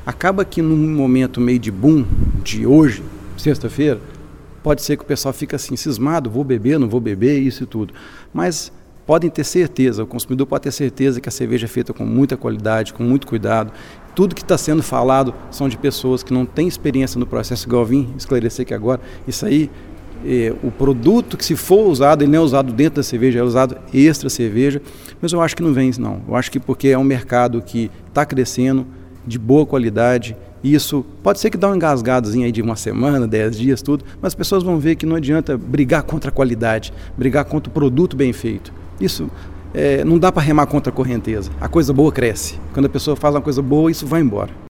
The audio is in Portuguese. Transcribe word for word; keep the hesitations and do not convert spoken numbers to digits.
Acaba que num momento meio de boom, de hoje, sexta-feira, pode ser que o pessoal fique assim, cismado, vou beber, não vou beber, isso e tudo. Mas podem ter certeza, o consumidor pode ter certeza que a cerveja é feita com muita qualidade, com muito cuidado. Tudo que está sendo falado são de pessoas que não têm experiência no processo, igual eu vim esclarecer aqui agora. Isso aí, é, o produto que se for usado, ele não é usado dentro da cerveja, é usado extra cerveja. Mas eu acho que não vem isso não. Eu acho que porque é um mercado que está crescendo, de boa qualidade. Isso pode ser que dá um engasgadozinho aí de uma semana, dez dias, tudo, mas as pessoas vão ver que não adianta brigar contra a qualidade, brigar contra o produto bem feito. Isso é, não dá para remar contra a correnteza. A coisa boa cresce. Quando a pessoa faz uma coisa boa, isso vai embora.